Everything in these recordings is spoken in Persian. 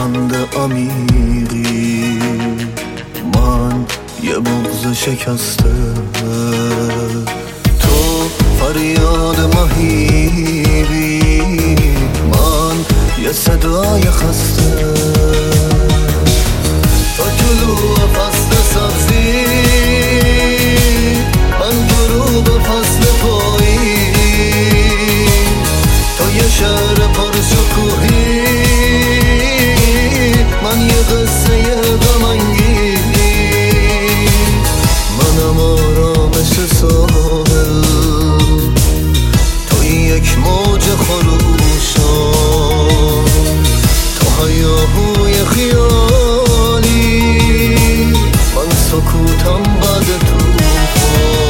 لبخند عمیقی، من یه بغض شکسته، تو فریاد مهیبی، من یه صدای خسته. تو طلوع فصل سبزی، من غروب فصل پایی، تو یه شهر پرشکوهی، من یه قصه غم‌انگیز، منم آرامش ساحل، تو یک موج خروشان، تو هیاهوی خیالی، من سکوتم بعد طوفان.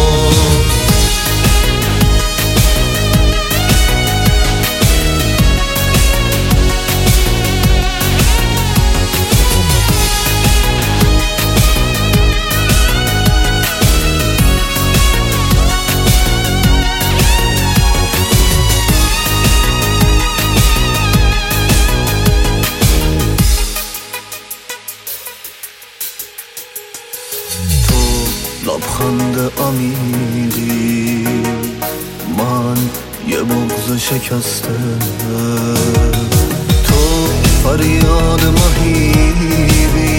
لبخند عمیقی، من یه بغض شکسته، تو فریاد مهیبی،